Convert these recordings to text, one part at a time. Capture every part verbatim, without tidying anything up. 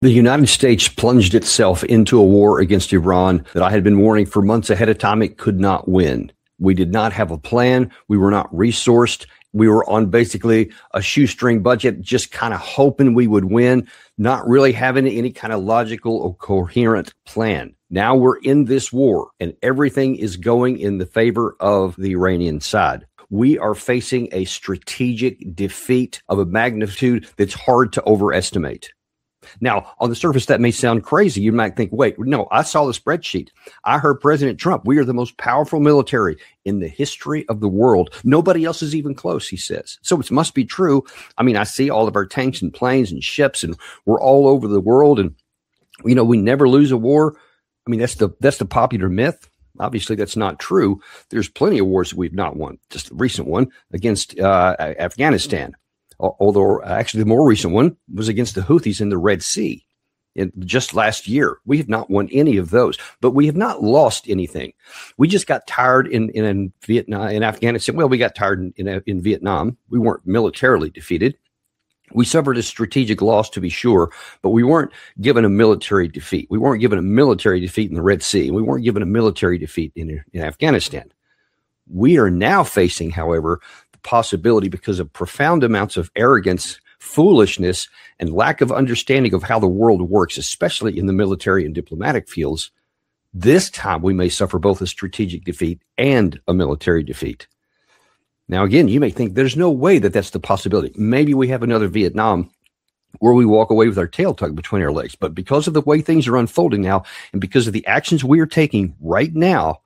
The United States plunged itself into a war against Iran that I had been warning for months ahead of time it could not win. We did not have a plan. We were not resourced. We were on basically a shoestring budget, just kind of hoping we would win, not really having any kind of logical or coherent plan. Now we're in this war and everything is going in the favor of the Iranian side. We are facing a strategic defeat of a magnitude that's hard to overestimate. Now, on the surface, that may sound crazy. You might think, wait, no, I saw the spreadsheet. I heard President Trump, we are the most powerful military in the history of the world. Nobody else is even close, he says. So it must be true. I mean, I see all of our tanks and planes and ships, and we're all over the world. And, you know, we never lose a war. I mean, that's the that's the popular myth. Obviously, that's not true. There's plenty of wars that we've not won. Just a recent one against uh, Afghanistan. Although actually the more recent one was against the Houthis in the Red Sea in just last year. We have not won any of those, but we have not lost anything. We just got tired in, in, in Vietnam, in Afghanistan. Well, we got tired in, in, in Vietnam. We weren't militarily defeated. We suffered a strategic loss, to be sure, but we weren't given a military defeat. We weren't given a military defeat in the Red Sea. We weren't given a military defeat in, in Afghanistan. We are now facing, however, possibility because of profound amounts of arrogance, foolishness, and lack of understanding of how the world works, especially in the military and diplomatic fields. This time we may suffer both a strategic defeat and a military defeat. Now, again, you may think there's no way that that's the possibility. Maybe we have another Vietnam where we walk away with our tail tucked between our legs. But because of the way things are unfolding now, and because of the actions we are taking right now,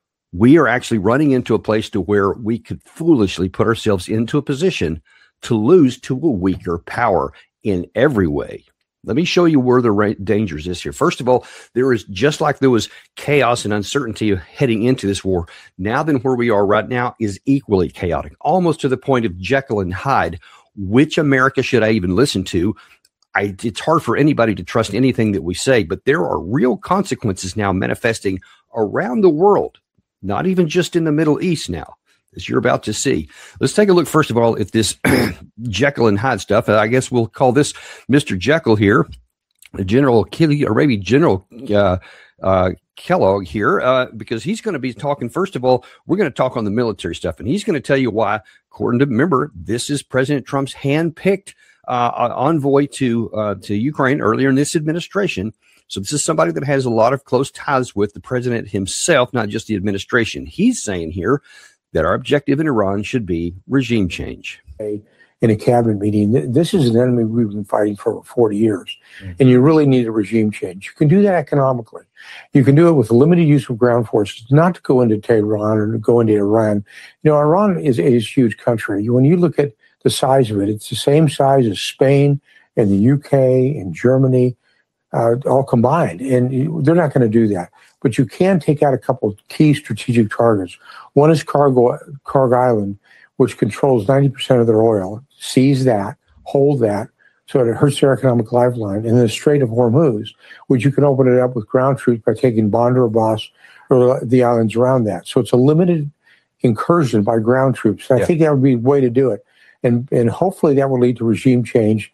we are actually running into a place to where we could foolishly put ourselves into a position to lose to a weaker power in every way. Let me show you where the ra- dangers is here. First of all, there is, just like there was chaos and uncertainty heading into this war, now then where we are right now is equally chaotic, almost to the point of Jekyll and Hyde. Which America should I even listen to? I, it's hard for anybody to trust anything that we say, but there are real consequences now manifesting around the world. Not even just in the Middle East now, as you're about to see. Let's take a look, first of all, at this Jekyll and Hyde stuff. I guess we'll call this Mister Jekyll here, General Kelly, or maybe General uh, uh, Kellogg here, uh, because he's going to be talking, first of all, we're going to talk on the military stuff, and he's going to tell you why, according to, remember, this is President Trump's hand-picked uh, envoy to uh, to Ukraine earlier in this administration. So this is somebody that has a lot of close ties with the president himself, not just the administration. He's saying here that our objective in Iran should be regime change. In a cabinet meeting, this is an enemy we've been fighting for forty years, mm-hmm. and you really need a regime change. You can do that economically. You can do it with limited use of ground forces, not to go into Tehran or to go into Iran. You know, Iran is a huge country. When you look at the size of it, it's the same size as Spain and the U K and Germany, Uh, all combined, and they're not going to do that. But you can take out a couple of key strategic targets. One is Cargo, Karg Island, which controls ninety percent of their oil. Seize that, hold that, so it hurts their economic lifeline. And then the Strait of Hormuz, which you can open it up with ground troops by taking Bandar Abbas or the islands around that. So it's a limited incursion by ground troops. And yeah. I think that would be a way to do it. And, and hopefully that will lead to regime change.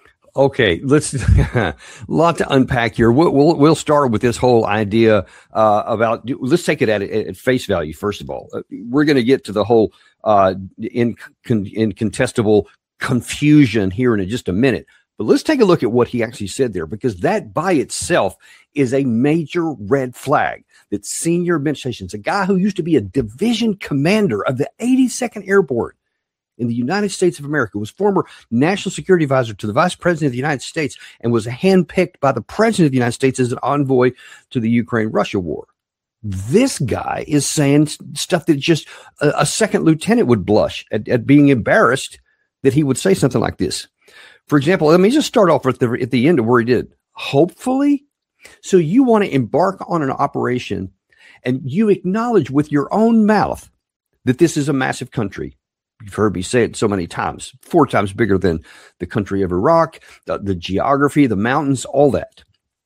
Okay, let's a lot to unpack here. We'll, we'll we'll start with this whole idea uh, about. Let's take it at, at face value. First of all, uh, we're going to get to the whole uh, in, con, incontestable confusion here in just a minute. But let's take a look at what he actually said there, because that by itself is a major red flag. That senior administrations, a guy who used to be a division commander of the eighty-second Airborne in the United States of America, was former national security advisor to the vice president of the United States, and was handpicked by the president of the United States as an envoy to the Ukraine-Russia war. This guy is saying stuff that just a, a second lieutenant would blush at, at being embarrassed that he would say something like this. For example, let me just start off at the, at the end of where he did. Hopefully, so you want to embark on an operation and you acknowledge with your own mouth that this is a massive country. You've heard me say it so many times, four times bigger than the country of Iraq, the, the geography, the mountains, all that.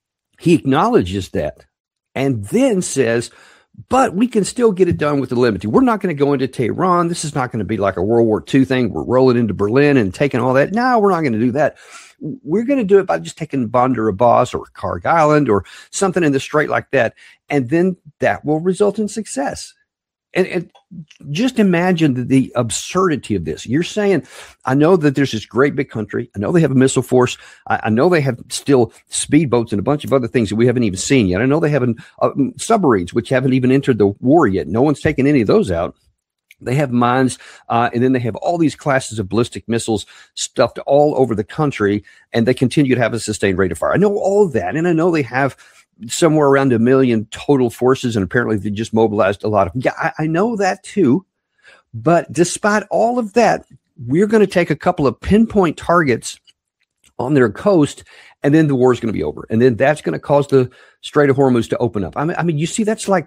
He acknowledges that and then says, but we can still get it done with the limited. We're not going to go into Tehran. This is not going to be like a World War Two thing. We're rolling into Berlin and taking all that. No, we're not going to do that. we're going to do it by just taking Bandar Abbas or Karg Island or something in the strait like that. And then that will result in success. And, and just imagine the, the absurdity of this. You're saying, I know that there's this great big country. I know they have a missile force. I, I know they have still speedboats and a bunch of other things that we haven't even seen yet. I know they have an, uh, submarines, which haven't even entered the war yet. No one's taken any of those out. They have mines, uh, and then they have all these classes of ballistic missiles stuffed all over the country, and they continue to have a sustained rate of fire. I know all of that, and I know they have somewhere around a million total forces, and apparently they just mobilized a lot of them. Yeah, I, I know that too. But despite all of that, we're going to take a couple of pinpoint targets on their coast, and then the war is going to be over. And then that's going to cause the Strait of Hormuz to open up. I mean, I mean, you see, that's like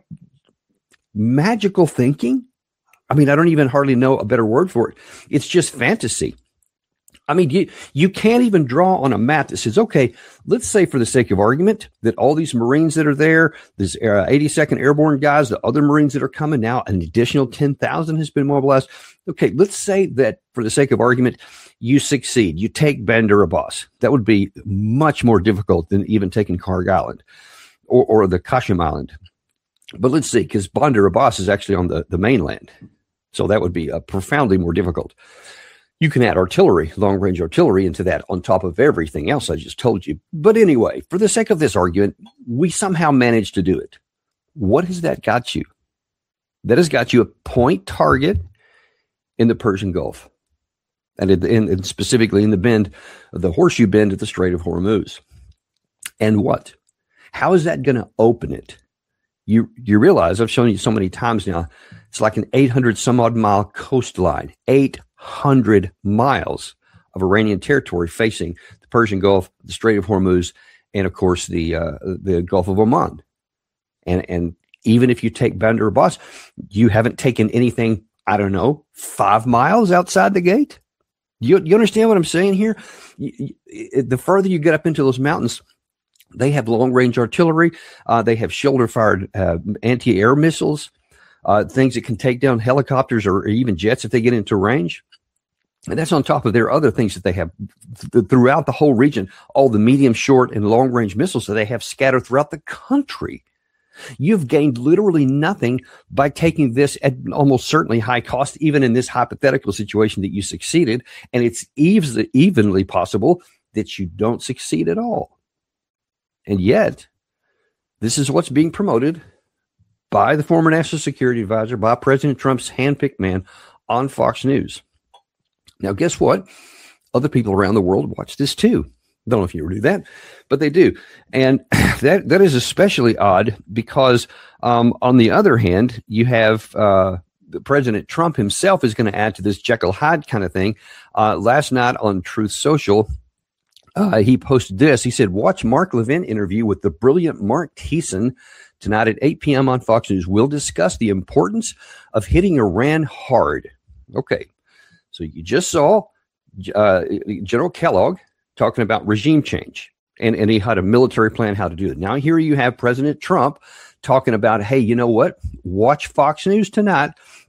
magical thinking. I mean, I don't even hardly know a better word for it. It's just fantasy. I mean, you, you can't even draw on a map that says, okay, let's say for the sake of argument that all these Marines that are there, this uh, eighty-second Airborne guys, the other Marines that are coming now, an additional ten thousand has been mobilized. Okay, let's say that for the sake of argument, you succeed. You take Bandar Abbas. That would be much more difficult than even taking Karg Island or, or the Qashm Island. But let's see, because Bandar Abbas is actually on the, the mainland. So that would be uh, profoundly more difficult. You can add artillery, long-range artillery into that on top of everything else I just told you. But anyway, for the sake of this argument, we somehow managed to do it. What has that got you? That has got you a point target in the Persian Gulf, and, in, in, and specifically in the bend, the horseshoe bend at the Strait of Hormuz. And what? How is that going to open it? You you realize, I've shown you so many times now, it's like an eight hundred some odd mile coastline, eight hundred miles of Iranian territory facing the Persian Gulf, the Strait of Hormuz, and of course the uh, the Gulf of Oman. And and even if you take Bandar Abbas, you haven't taken anything, I don't know, five miles outside the gate. You you understand what I'm saying here? You, you, the further you get up into those mountains, they have long-range artillery. Uh, they have shoulder-fired uh, anti-air missiles, uh, things that can take down helicopters or even jets if they get into range. And that's on top of their other things that they have th- throughout the whole region, all the medium, short, and long-range missiles that they have scattered throughout the country. You've gained literally nothing by taking this at almost certainly high cost, even in this hypothetical situation that you succeeded. And it's ev- evenly possible that you don't succeed at all. And yet, this is what's being promoted by the former national security advisor, by President Trump's handpicked man on Fox News. Now, guess what? Other people around the world watch this too. Don't know if you ever do that, but they do. And that that is especially odd because, um, on the other hand, you have uh, President Trump himself is going to add to this Jekyll Hyde kind of thing. Uh, last night on Truth Social, Uh, he posted this. He said, watch Mark Levin interview with the brilliant Mark Thiessen tonight at eight p.m. on Fox News. We'll discuss the importance of hitting Iran hard. Okay. So you just saw uh, General Kellogg talking about regime change, and, and he had a military plan how to do it. Now here you have President Trump talking about, hey, you know what? Watch Fox News tonight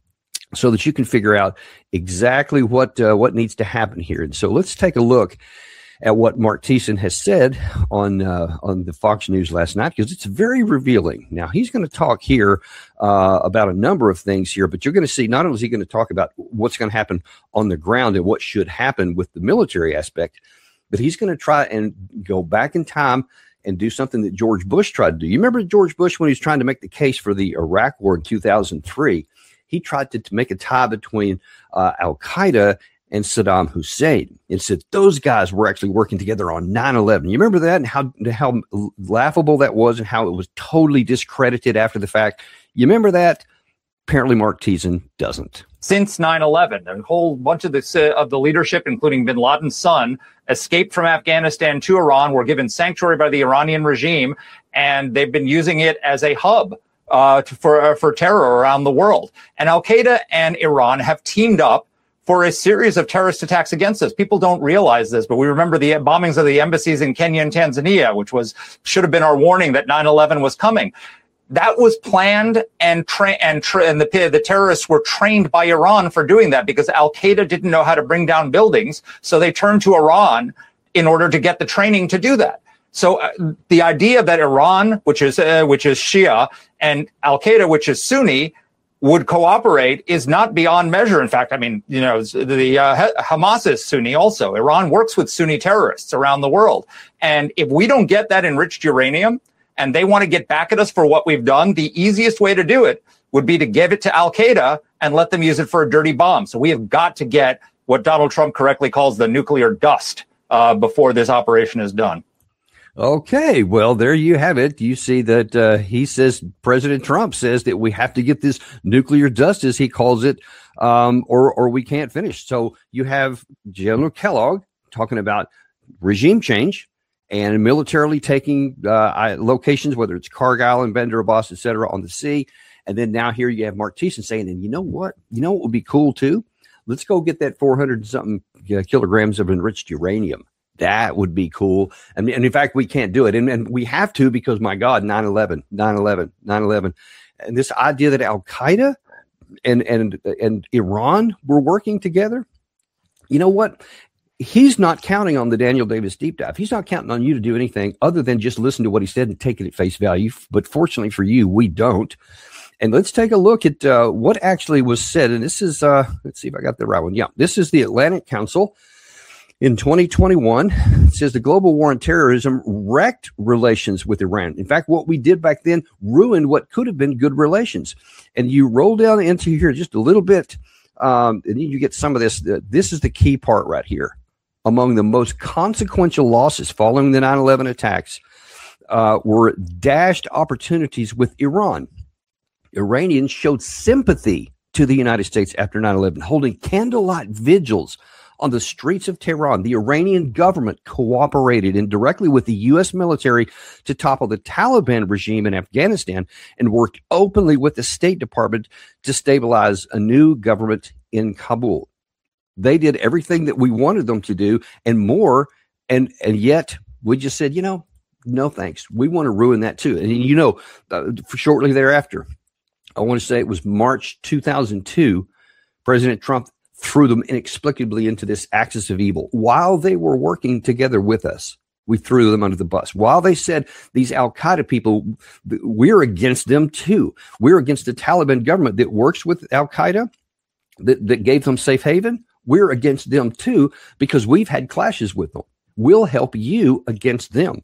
so that you can figure out exactly what uh, what needs to happen here. And so let's take a look at what Mark Thiessen has said on uh, on the Fox News last night, because it's very revealing. Now, he's going to talk here uh, about a number of things here, but you're going to see not only is he going to talk about what's going to happen on the ground and what should happen with the military aspect, but he's going to try and go back in time and do something that George Bush tried to do. You remember George Bush when he was trying to make the case for the Iraq War in two thousand three? He tried to, to make a tie between uh, Al-Qaeda and Saddam Hussein, and said those guys were actually working together on nine eleven. You remember that, and how how laughable that was, and how it was totally discredited after the fact? You remember that? Apparently, Mark Thiessen doesn't. Since nine eleven, a whole bunch of the of the leadership, including Bin Laden's son, escaped from Afghanistan to Iran, were given sanctuary by the Iranian regime, and they've been using it as a hub uh, to, for uh, for terror around the world. And Al Qaeda and Iran have teamed up for a series of terrorist attacks against us. People don't realize this, but we remember the bombings of the embassies in Kenya and Tanzania, which was should have been our warning that nine eleven was coming. That was planned, and tra- and, tra- and the the terrorists were trained by Iran for doing that, because Al Qaeda didn't know how to bring down buildings, so they turned to Iran in order to get the training to do that. So uh, the idea that Iran, which is uh, which is Shia, and Al-Qaeda, which is Sunni, would cooperate is not beyond measure. In fact, I mean, you know, the uh, Hamas is Sunni also. Iran works with Sunni terrorists around the world. And if we don't get that enriched uranium and they want to get back at us for what we've done, the easiest way to do it would be to give it to Al-Qaeda and let them use it for a dirty bomb. So we have got to get what Donald Trump correctly calls the nuclear dust uh, before this operation is done. Okay, well, there you have it. You see that uh, he says, President Trump says that we have to get this nuclear dust, as he calls it, um, or or we can't finish. So you have General Kellogg talking about regime change and militarily taking uh, locations, whether it's Cargill and Bandar Abbas, et cetera, on the sea. And then now here you have Mark Thiessen saying, and you know what? You know what would be cool, too? Let's go get that four hundred and something uh, kilograms of enriched uranium. That would be cool. And, and in fact, we can't do it. And, and we have to because, my God, nine eleven, nine eleven, nine eleven. And this idea that Al-Qaeda and, and, and Iran were working together, you know what? He's not counting on the Daniel Davis deep dive. He's not counting on you to do anything other than just listen to what he said and take it at face value. But fortunately for you, we don't. And let's take a look at uh, what actually was said. And this is, uh, let's see if I got the right one. Yeah, this is the Atlantic Council. In twenty twenty-one, it says the global war on terrorism wrecked relations with Iran. In fact, what we did back then ruined what could have been good relations. And you roll down into here just a little bit, um, and you get some of this. Uh, this is the key part right here. Among the most consequential losses following the nine eleven attacks uh, were dashed opportunities with Iran. Iranians showed sympathy to the United States after nine eleven, holding candlelight vigils on the streets of Tehran. The Iranian government cooperated indirectly with the U S military to topple the Taliban regime in Afghanistan and worked openly with the State Department to stabilize a new government in Kabul. They did everything that we wanted them to do and more, and, and yet we just said, you know, no thanks. We want to ruin that too. And you know, uh, for shortly thereafter, I want to say it was March two thousand two, President Trump threw them inexplicably into this axis of evil. While they were working together with us, we threw them under the bus. While they said these Al-Qaeda people, we're against them too. We're against the Taliban government that works with Al-Qaeda, that, that gave them safe haven. We're against them too because we've had clashes with them. We'll help you against them.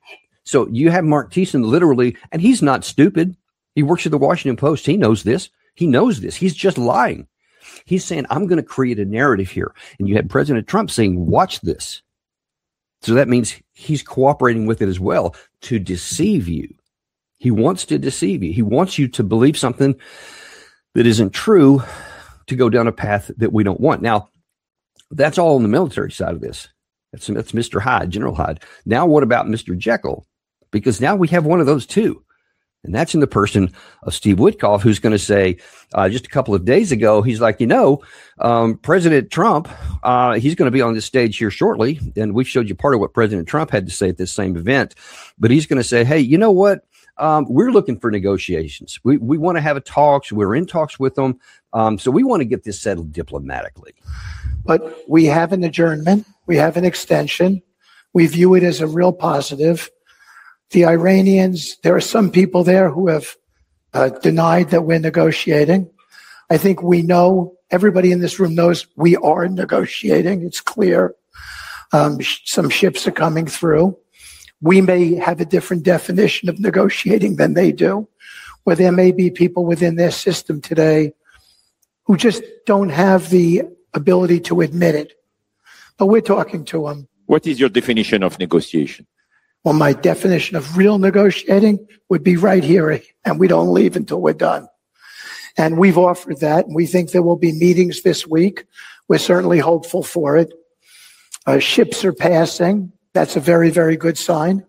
So you have Mark Thiessen literally, and he's not stupid. He works at the Washington Post. He knows this. He knows this. He's just lying. He's saying, I'm going to create a narrative here. And you had President Trump saying, watch this. So that means he's cooperating with it as well to deceive you. He wants to deceive you. He wants you to believe something that isn't true, to go down a path that we don't want. Now, that's all on the military side of this. That's, that's Mister Hyde, General Hyde. Now, what about Mister Jekyll? Because now we have one of those too. And that's in the person of Steve Witkoff, who's going to say, uh, just a couple of days ago, he's like, you know, um, President Trump, uh, he's going to be on this stage here shortly. And we showed you part of what President Trump had to say at this same event. But he's going to say, hey, you know what? Um, we're looking for negotiations. We we want to have a talks. We're in talks with them. Um, so we want to get this settled diplomatically. But we have an adjournment. We have an extension. We view it as a real positive. The Iranians, there are some people there who have uh, denied that we're negotiating. I think we know, everybody in this room knows we are negotiating. It's clear. Um, sh- some ships are coming through. We may have a different definition of negotiating than they do, where there may be people within their system today who just don't have the ability to admit it. But we're talking to them. What is your definition of negotiation? Well, my definition of real negotiating would be right here, and we don't leave until we're done. And we've offered that, and we think there will be meetings this week. We're certainly hopeful for it. Uh, ships are passing. That's a very, very good sign.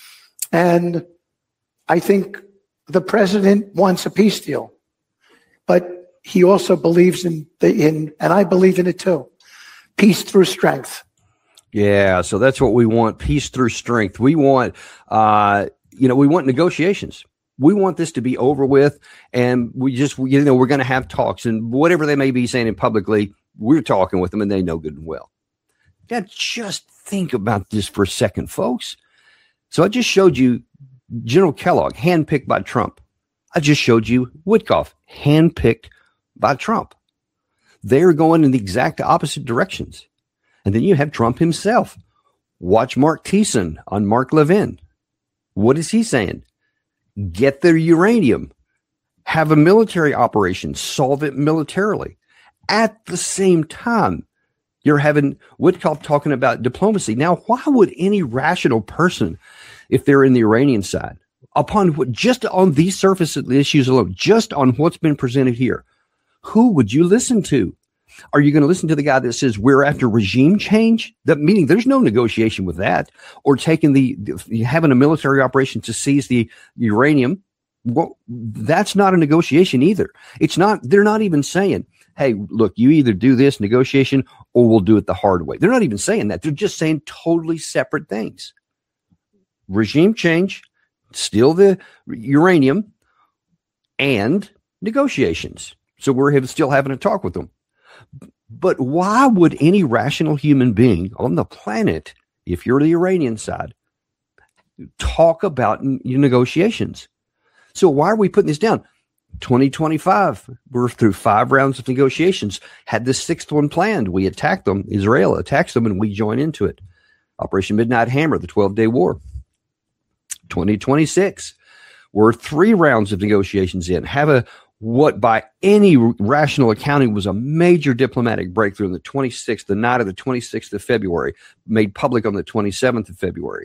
And I think the president wants a peace deal, but he also believes in the, in, and I believe in it too, peace through strength. Yeah, so that's what we want, peace through strength. We want, uh, you know, we want negotiations. We want this to be over with, and we just, you know, we're going to have talks, and whatever they may be saying in publicly, we're talking with them, and they know good and well. Now, just think about this for a second, folks. So I just showed you General Kellogg, handpicked by Trump. I just showed you Witkoff, handpicked by Trump. They're going in the exact opposite directions. And then you have Trump himself. Watch Mark Thiessen on Mark Levin. What is he saying? Get their uranium. Have a military operation. Solve it militarily. At the same time, you're having Witkoff talking about diplomacy. Now, why would any rational person, if they're in the Iranian side, upon what, just on these surface issues alone, just on what's been presented here, who would you listen to? Are you going to listen to the guy that says we're after regime change? That meaning there's no negotiation with that, or taking the, the having a military operation to seize the uranium. Well, that's not a negotiation either. It's not. They're not even saying, "Hey, look, you either do this negotiation or we'll do it the hard way." They're not even saying that. They're just saying totally separate things. Regime change, steal the uranium, and negotiations. So we're still having a talk with them. But why would any rational human being on the planet, if you're the Iranian side, talk about negotiations? So why are we putting this down? twenty twenty-five, we're through five rounds of negotiations, had the sixth one planned. We attacked them. Israel attacks them, and we join into it. Operation Midnight Hammer, the twelve-day war. twenty twenty-six, we're three rounds of negotiations in, have a what by any rational accounting was a major diplomatic breakthrough on the twenty-sixth, the night of the twenty-sixth of February, made public on the twenty-seventh of February.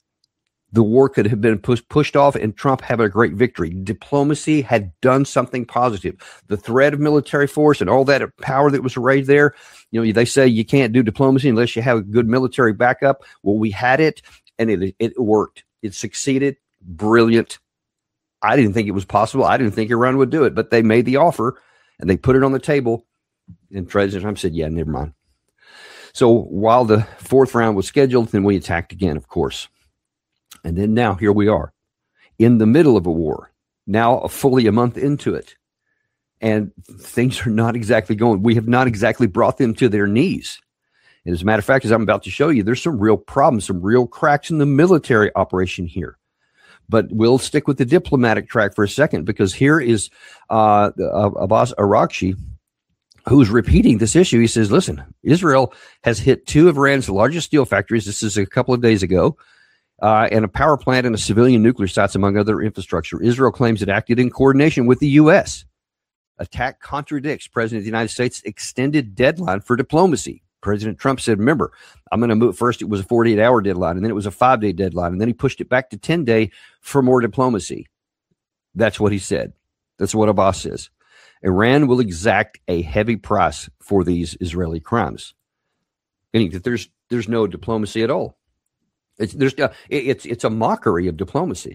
The war could have been push, pushed off and Trump have a great victory. Diplomacy had done something positive. The threat of military force and all that power that was raised there, you know, they say you can't do diplomacy unless you have a good military backup. Well, we had it, and it, it worked. It succeeded. Brilliant. I didn't think it was possible. I didn't think Iran would do it, but they made the offer and they put it on the table. And President Trump said, yeah, never mind. So while the fourth round was scheduled, then we attacked again, of course. And then now here we are in the middle of a war, now fully a month into it. And things are not exactly going. We have not exactly brought them to their knees. And as a matter of fact, as I'm about to show you, there's some real problems, some real cracks in the military operation here. But we'll stick with the diplomatic track for a second, because here is uh, Abbas Araghchi, who's repeating this issue. He says, listen, Israel has hit two of Iran's largest steel factories. This is a couple of days ago. Uh, and a power plant and a civilian nuclear sites, among other infrastructure. Israel claims it acted in coordination with the U S. Attack contradicts President of the United States' extended deadline for diplomacy. President Trump said, remember, I'm going to move. First, it was a forty-eight hour deadline, and then it was a five-day deadline, and then he pushed it back to ten-day for more diplomacy. That's what he said. That's what Abbas says. Iran will exact a heavy price for these Israeli crimes. Meaning that there's there's no diplomacy at all. It's there's uh, it's it's a mockery of diplomacy.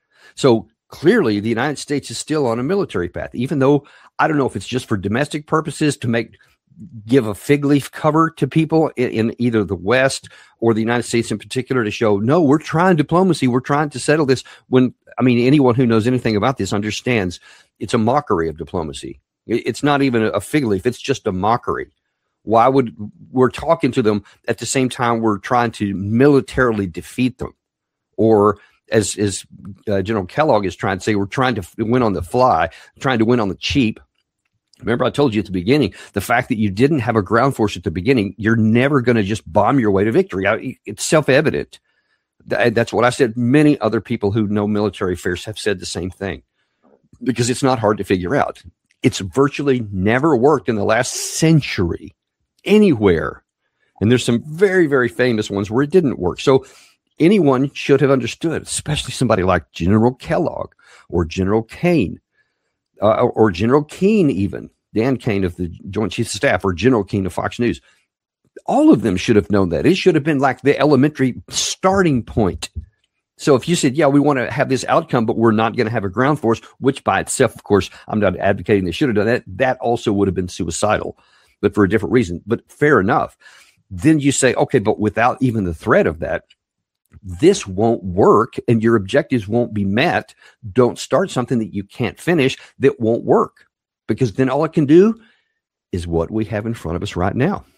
So clearly, the United States is still on a military path, even though I don't know if it's just for domestic purposes to make. give a fig leaf cover to people in, in either the West or the United States in particular to show, no, we're trying diplomacy. We're trying to settle this. When, I mean, anyone who knows anything about this understands it's a mockery of diplomacy. It, it's not even a, a fig leaf. It's just a mockery. Why would we're talking to them at the same time we're trying to militarily defeat them? Or as, as uh, General Kellogg is trying to say, we're trying to win on the fly, trying to win on the cheap. Remember, I told you at the beginning, the fact that you didn't have a ground force at the beginning, you're never going to just bomb your way to victory. I, it's self-evident. That's what I said. Many other people who know military affairs have said the same thing, because it's not hard to figure out. It's virtually never worked in the last century anywhere. And there's some very, very famous ones where it didn't work. So anyone should have understood, especially somebody like General Kellogg or General Kane. Uh, or General Keane, even Dan Kane of the Joint Chiefs of Staff, or General Keane of Fox News. All of them should have known that. It should have been like the elementary starting point. So if you said, yeah, we want to have this outcome, but we're not going to have a ground force, which by itself, of course, I'm not advocating they should have done that. That also would have been suicidal, but for a different reason. But fair enough. Then you say, okay, but without even the threat of that, this won't work and your objectives won't be met. Don't start something that you can't finish that won't work, because then all it can do is what we have in front of us right now.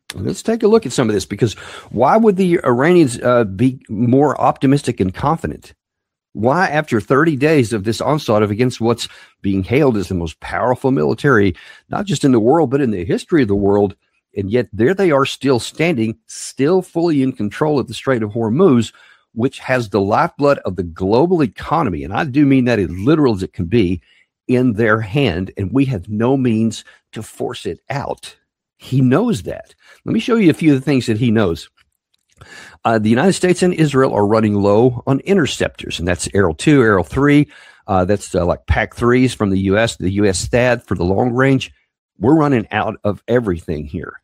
Let's take a look at some of this, because why would the Iranians uh, be more optimistic and confident? Why, after thirty days of this onslaught of against what's being hailed as the most powerful military, not just in the world, but in the history of the world, and yet there they are still standing, still fully in control of the Strait of Hormuz, which has the lifeblood of the global economy, and I do mean that as literal as it can be, in their hand, and we have no means to force it out. He knows that. Let me show you a few of the things that he knows. Uh, the United States and Israel are running low on interceptors, and that's Arrow two, Arrow three. Uh, that's uh, like Pac threes from the U S, the U S THAAD for the long range. We're running out of everything here.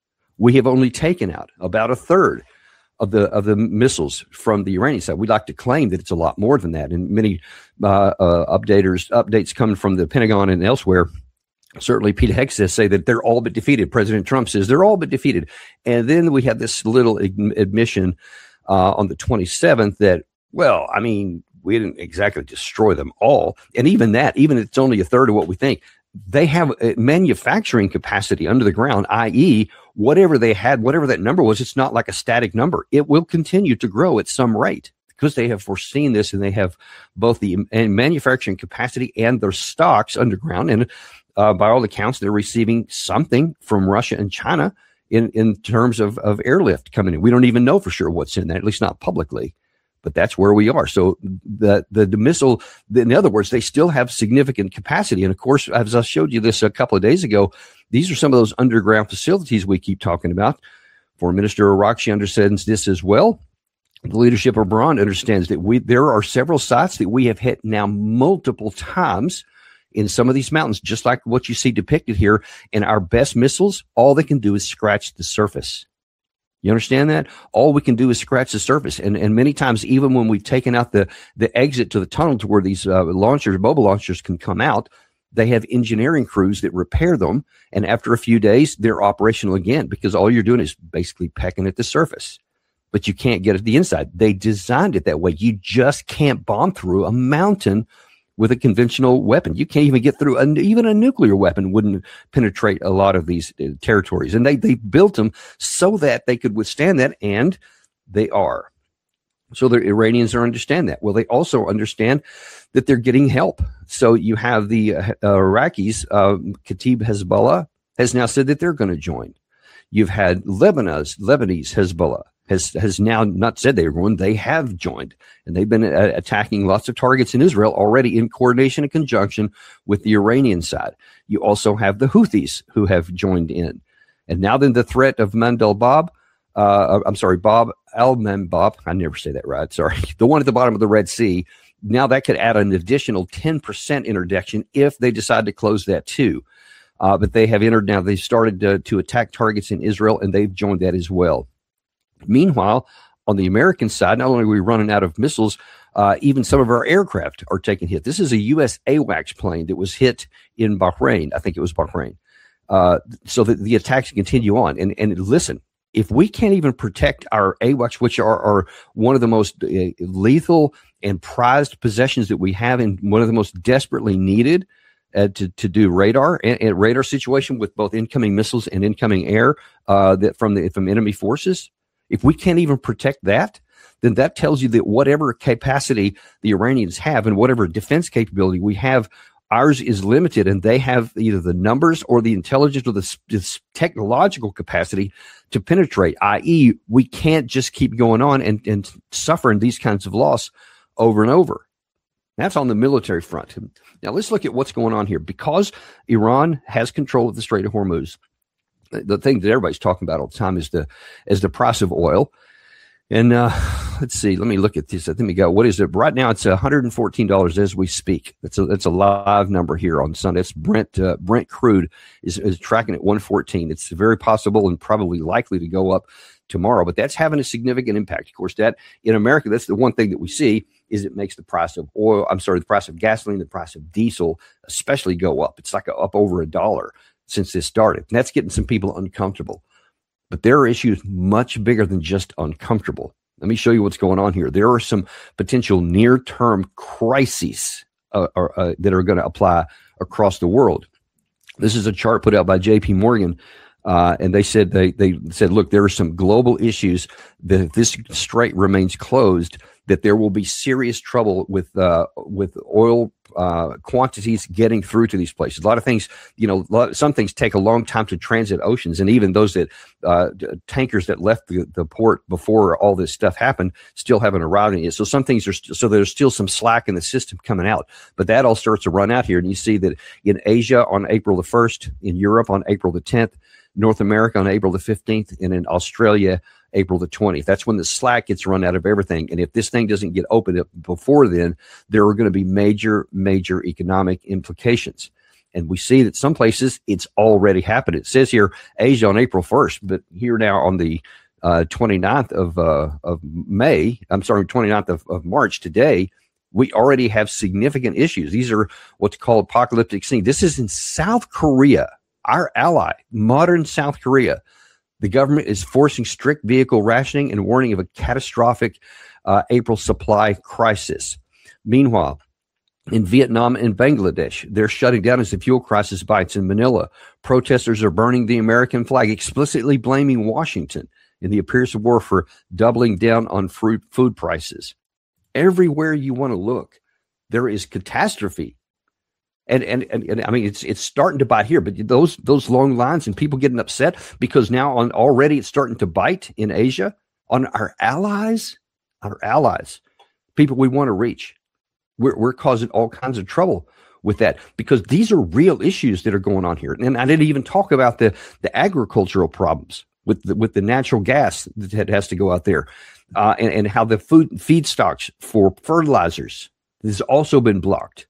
We have only taken out about a third of the of the missiles from the Iranian side. We'd like to claim that it's a lot more than that, and many uh, uh, updaters updates coming from the Pentagon and elsewhere. Certainly, Pete Hegseth say that they're all but defeated. President Trump says they're all but defeated. And then we had this little admission uh, on the twenty-seventh that, well, I mean, we didn't exactly destroy them all. And even that, even if it's only a third of what we think, they have a manufacturing capacity under the ground, that is, whatever they had, whatever that number was, it's not like a static number. It will continue to grow at some rate, because they have foreseen this, and they have both the manufacturing capacity and their stocks underground. And Uh, by all accounts, they're receiving something from Russia and China in, in terms of, of airlift coming in. We don't even know for sure what's in that, at least not publicly, but that's where we are. So the, the, the missile, in other words, they still have significant capacity. And of course, as I showed you this a couple of days ago, these are some of those underground facilities we keep talking about. Foreign Minister Arakchi understands this as well. The leadership of Iran understands that we there are several sites that we have hit now multiple times in some of these mountains, just like what you see depicted here. And our best missiles, all they can do is scratch the surface. You understand that? All we can do is scratch the surface. And and many times, even when we've taken out the, the exit to the tunnel to where these uh, launchers, mobile launchers can come out, they have engineering crews that repair them. And after a few days, they're operational again, because all you're doing is basically pecking at the surface. But you can't get at the inside. They designed it that way. You just can't bomb through a mountain with a conventional weapon. You can't even get through, a, even a nuclear weapon wouldn't penetrate a lot of these uh, territories. And they, they built them so that they could withstand that, and they are. So the Iranians are understand that. Well, they also understand that they're getting help. So you have the uh, Iraqis, uh, Kataib Hezbollah has now said that they're going to join. You've had Lebanon's, Lebanese Hezbollah has has now not said they were going, they have joined. And they've been uh, attacking lots of targets in Israel already in coordination and conjunction with the Iranian side. You also have the Houthis who have joined in. And now then the threat of Mandel Bob, uh, I'm sorry, Bob al-Manbab, I never say that right, sorry, the one at the bottom of the Red Sea, now that could add an additional ten percent interdiction if they decide to close that too. Uh, but they have entered now, they've started to, to attack targets in Israel, and they've joined that as well. Meanwhile, on the American side, not only are we running out of missiles, uh, even some of our aircraft are taking hit. This is a U S AWACS plane that was hit in Bahrain. I think it was Bahrain. Uh, so that the attacks continue on. And, and listen, if we can't even protect our AWACS, which are, are one of the most uh, lethal and prized possessions that we have, and one of the most desperately needed uh, to, to do radar and, and radar situation with both incoming missiles and incoming air uh, that from the from enemy forces, if we can't even protect that, then that tells you that whatever capacity the Iranians have and whatever defense capability we have, ours is limited, and they have either the numbers or the intelligence or the, the technological capacity to penetrate, that is, we can't just keep going on and, and suffering these kinds of loss over and over. That's on the military front. Now let's look at what's going on here. Because Iran has control of the Strait of Hormuz, the thing that everybody's talking about all the time is the is the price of oil. And uh, let's see, let me look at this. Let me go. What is it? Right now, it's one hundred fourteen dollars as we speak. That's a, that's a live number here on Sunday. It's Brent, uh, Brent crude is, is tracking at one fourteen. It's very possible and probably likely to go up tomorrow, but that's having a significant impact. Of course, that in America, that's the one thing that we see is it makes the price of oil, I'm sorry, the price of gasoline, the price of diesel especially go up. It's like a, up over a dollar since this started. And that's getting some people uncomfortable. But there are issues much bigger than just uncomfortable. Let me show you what's going on here. There are some potential near-term crises uh, are, uh, that are going to apply across the world. This is a chart put out by J P Morgan Uh, and they said they they said, look, there are some global issues that if this strait remains closed, that there will be serious trouble with uh, with oil uh, quantities getting through to these places. A lot of things, you know, lot, some things take a long time to transit oceans, and even those that uh, tankers that left the, the port before all this stuff happened still haven't arrived yet. So some things are st- so there's still some slack in the system coming out, but that all starts to run out here. And you see that in Asia on April the first, in Europe on April the tenth, North America on April the fifteenth, and in Australia April the twentieth. That's when the slack gets run out of everything. And if this thing doesn't get opened up before then, there are going to be major, major economic implications. And we see that some places it's already happened. It says here Asia on April first, but here now on the uh, twenty-ninth of uh, of May, I'm sorry, twenty-ninth of, of March today, we already have significant issues. These are what's called apocalyptic scenes. This is in South Korea, our ally, modern South Korea. The government is forcing strict vehicle rationing and warning of a catastrophic uh, April supply crisis. Meanwhile, in Vietnam and Bangladesh, they're shutting down as the fuel crisis bites. In Manila, protesters are burning the American flag, explicitly blaming Washington in the appearance of war for doubling down on fruit, food prices. Everywhere you want to look, there is catastrophe. And, and and and I mean, it's it's starting to bite here, but those those long lines and people getting upset because now on already it's starting to bite in Asia on our allies, our allies, people we want to reach. We're we're causing all kinds of trouble with that because these are real issues that are going on here. And I didn't even talk about the the agricultural problems with the, with the natural gas that has to go out there, uh, and and how the food feedstocks for fertilizers has also been blocked.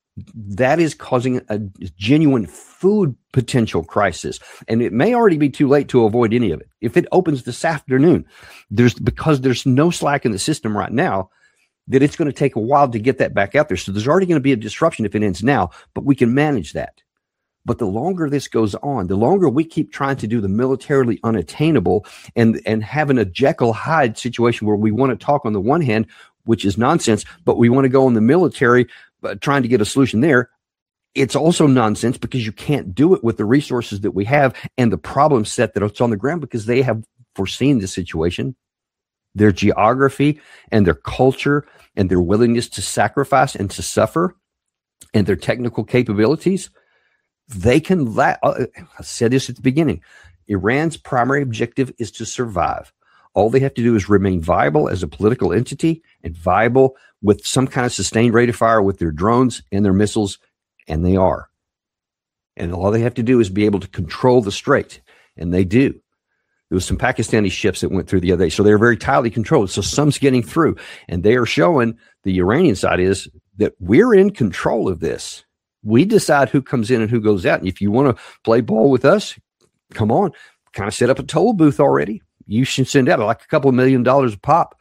That is causing a genuine food potential crisis. And it may already be too late to avoid any of it. If it opens this afternoon, there's because there's no slack in the system right now, that it's going to take a while to get that back out there. So there's already going to be a disruption if it ends now, but we can manage that. But the longer this goes on, the longer we keep trying to do the militarily unattainable and, and having a Jekyll Hyde situation where we want to talk on the one hand, which is nonsense, but we want to go on the military But trying to get a solution there, it's also nonsense because you can't do it with the resources that we have and the problem set that's on the ground because they have foreseen the situation, their geography and their culture and their willingness to sacrifice and to suffer and their technical capabilities. They can, la- I said this at the beginning, Iran's primary objective is to survive. All they have to do is remain viable as a political entity and viable with some kind of sustained rate of fire with their drones and their missiles, and they are. And all they have to do is be able to control the strait, and they do. There was some Pakistani ships that went through the other day, so they're very tightly controlled. So some's getting through, and they are showing, the Iranian side is, that we're in control of this. We decide who comes in and who goes out. And if you want to play ball with us, come on, kind of set up a toll booth already. You should send out like a couple of million dollars a pop.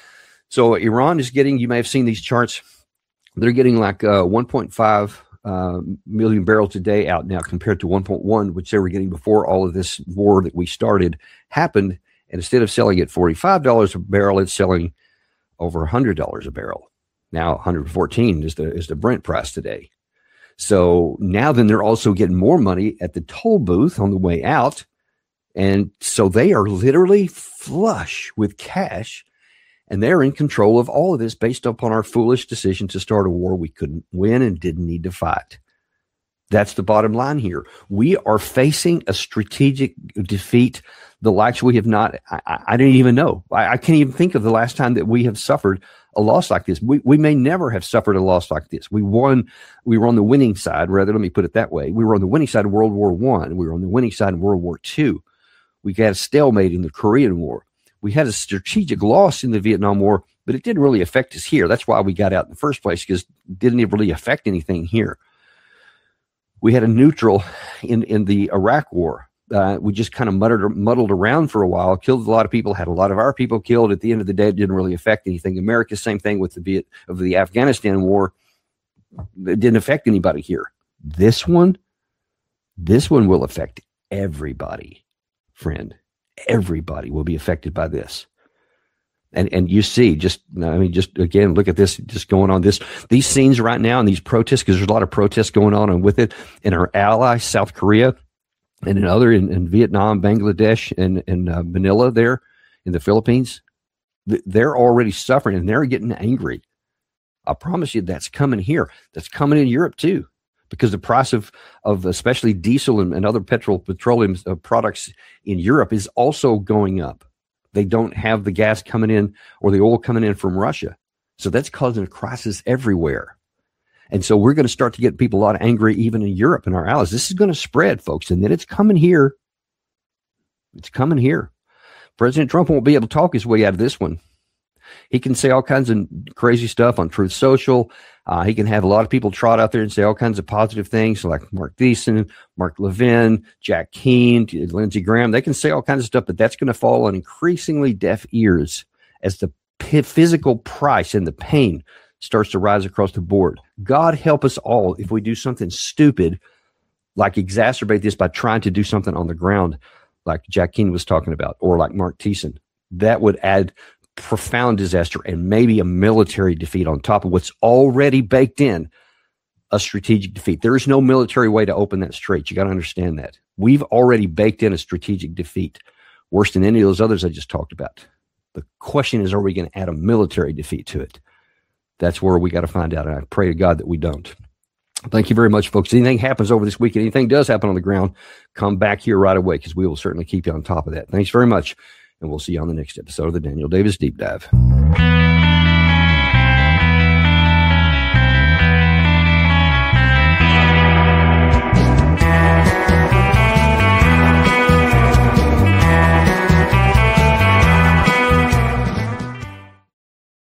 So Iran is getting, you may have seen these charts, they're getting like uh, one point five uh, million barrels a day out now compared to one point one, which they were getting before all of this war that we started happened. And instead of selling at forty-five dollars a barrel, it's selling over one hundred dollars a barrel. Now one hundred fourteen is the is the Brent price today. So now then they're also getting more money at the toll booth on the way out. And so they are literally flush with cash, and they're in control of all of this based upon our foolish decision to start a war we couldn't win and didn't need to fight. That's the bottom line here. We are facing a strategic defeat, the likes we have not, I, I didn't even know. I, I can't even think of the last time that we have suffered a loss like this. We we may never have suffered a loss like this. We won, we were on the winning side, rather, let me put it that way. We were on the winning side of World War One. We were on the winning side of World War Two. We had a stalemate in the Korean War. We had a strategic loss in the Vietnam War, but it didn't really affect us here. That's why we got out in the first place, because it didn't really affect anything here. We had a neutral in, in the Iraq War. Uh, we just kind of muddled, muddled around for a while, killed a lot of people, had a lot of our people killed. At the end of the day, it didn't really affect anything. America, same thing with the Viet, of the Afghanistan War. It didn't affect anybody here. This one, this one will affect everybody. Friend, everybody will be affected by this. And and you see, just, I mean, just again, look at this, just going on this, these scenes right now and these protests, because there's a lot of protests going on and with it in our ally, South Korea. and in other in, in Vietnam, Bangladesh, and in uh, Manila there in the Philippines, th- they're already suffering and they're getting angry. I promise you that's coming here. That's coming in Europe too, because the price of, of especially diesel and, and other petrol petroleum uh, products in Europe is also going up. They don't have the gas coming in or the oil coming in from Russia. So that's causing a crisis everywhere. And so we're going to start to get people a lot angry even in Europe and our allies. This is going to spread, folks, and then it's coming here. It's coming here. President Trump won't be able to talk his way out of this one. He can say all kinds of crazy stuff on Truth Social. Uh, he can have a lot of people trot out there and say all kinds of positive things like Mark Thiessen, Mark Levin, Jack Keane, Lindsey Graham. They can say all kinds of stuff, but that's going to fall on increasingly deaf ears as the p- physical price and the pain starts to rise across the board. God help us all if we do something stupid, like exacerbate this by trying to do something on the ground, like Jack Keane was talking about, or like Mark Thiessen. That would add profound disaster and maybe a military defeat on top of what's already baked in, a strategic defeat. There is no military way to open that strait. You got to understand that. We've already baked in a strategic defeat, worse than any of those others I just talked about. The question is, are we going to add a military defeat to it? That's where we got to find out. And I pray to God that we don't. Thank you very much, folks. Anything happens over this weekend, anything does happen on the ground, come back here right away because we will certainly keep you on top of that. Thanks very much. And we'll see you on the next episode of the Daniel Davis Deep Dive.